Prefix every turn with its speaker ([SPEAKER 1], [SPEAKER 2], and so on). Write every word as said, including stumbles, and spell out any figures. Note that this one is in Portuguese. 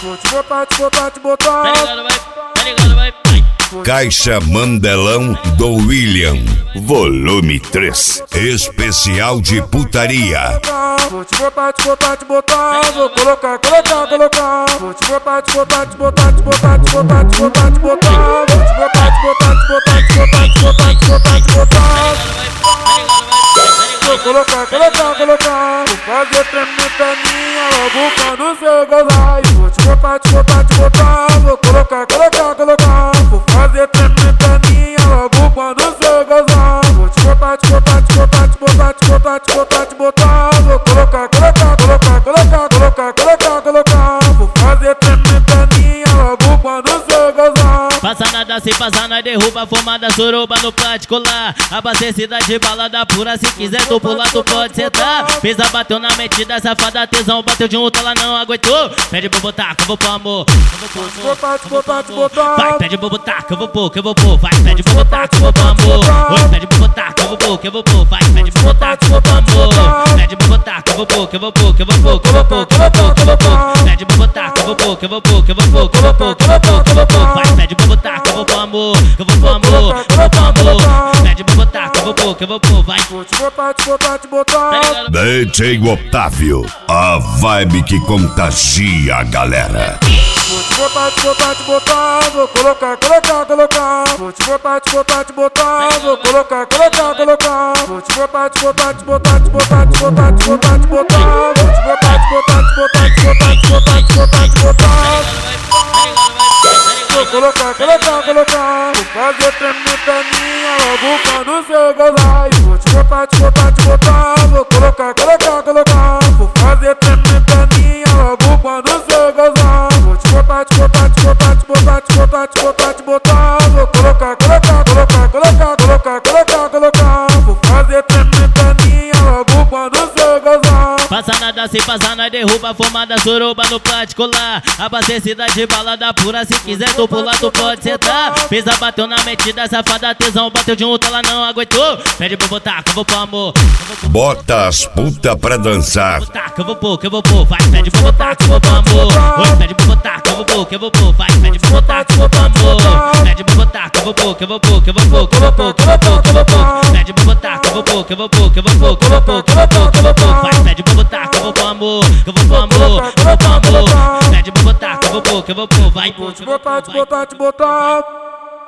[SPEAKER 1] Vou te botar, te botar, te botar.
[SPEAKER 2] Tá ligado, vai, tá ligado, vai, vai.
[SPEAKER 3] Caixa Mandelão do William, volume três, especial de putaria.
[SPEAKER 1] Vou te botar, te botar, te botar. Vou colocar, colocar, colocar. Vou te botar, te botar, te botar, te botar, te botar, te botar, te botar. Vou te botar, te botar, te botar, te botar, te botar, te botar, te botar. Vou colocar, colocar, colocar. Vou fazer tremer pra minha logo quando cê gozar. Vou te botar, te botar, te botar. Vou colocar, colocar, colocar. Vou fazer tremer pra minha logo quando cê gozar. Vou te botar, te botar, te botar, te botar, te botar, te botar, te botar. Vou colocar, colocar, colocar, colocar, colocar, colocar, colocar. Vou fazer tremer pra minha logo quando cê gozar.
[SPEAKER 2] Passa nada, se passar, nós derruba a fumada, suruba no particular. Abastecida de balada pura, se quiser tu pular, tu pode sentar. Pisa, bateu na metida, safada, tesão, bateu de um, ela não aguentou. Pede pro botar, que eu vou pôr amor.
[SPEAKER 1] Vou te botar, te botar, te botar.
[SPEAKER 2] Vai, pede pro botar, que eu vou pôr, que eu vou pôr. Vai, pede pro botar, que eu vou pôr amor. Oi, pede pro botar, que eu vou pôr, que eu vou pôr. Vai, pede pro botar, que eu vou pôr amor. Pede pro botar, que eu vou pôr, que eu vou pôr, que eu vou pôr, que eu vou pôr, que eu vou pôr, que eu vou pôr. Pede pro botar, que eu vou pôr, que eu vou pôr, que eu vou pôr, que eu vou pôr, que eu vou pôr, que eu vou pôr. Vai, pede pro botar, que eu vou pôr amor, que eu vou pôr amor, que eu vou pôr amor. Pede pro botar, que eu vou pôr, que eu vou pôr. Vai.
[SPEAKER 1] Vou te botar, te botar, te botar.
[SPEAKER 3] D J Otávio, a vibe que contagia a galera.
[SPEAKER 1] Vou te botar, te botar, te botar. Vou colocar, colocar, colocar. Vou te botar, te botar, te botar. Vou colocar, colocar, colocar. Vou te botar, te botar, te botar, te botar, te botar, te botar, te botar. Vou te botar, te botar, te botar, te botar, te botar, te botar, te botar. Vou colocar, colocar, colocar. Vou fazer tremer pra minha logo quando cê gozar. Vou te botar, te botar, te botar. Vou colocar, colocar, colocar. Vou fazer tremer pra minha logo quando cê gozar. Vou te botar, te botar, te botar, te botar, te botar, te botar, te botar. Vou colocar, colocar, colocar, colocar, colocar, colocar, colocar. Vou fazer tremer pra minha logo quando cê gozar.
[SPEAKER 2] Passa nada, se passar, nós derruba a fumada, suruba no particular. Abastecida de balada pura, se quiser tu pular, tu pode sentar. Pisa, bateu na metida, safada, tesão, bateu de um, ela não aguentou. Pede pro botar, que eu vou pôr amor.
[SPEAKER 3] Bota as puta pra dançar.
[SPEAKER 2] Botar, que eu vou pôr, que eu vou pôr. Vai, pede pro botar, que eu vou pôr amor. Oi, pede pro botar, que eu vou pôr, que eu vou pôr. Vai, pede pro botar, que eu vou pôr amor. Pede pro botar, que eu vou pôr, que eu vou pôr, que eu vou pôr, que eu vou pôr, que eu vou pôr, que eu vou pôr. Pede pro botar, que eu vou pôr, que eu vou pôr, que eu vou pôr, que eu vou pôr, que eu vou pôr, que eu vou pôr. Vai, pede pro botar, que eu vou pôr amor, que eu vou pôr amor, que eu vou pôr amor. Pede pro botar, que eu vou pôr, que eu vou pôr. Vai,
[SPEAKER 1] Vou te botar, te botar, te botar.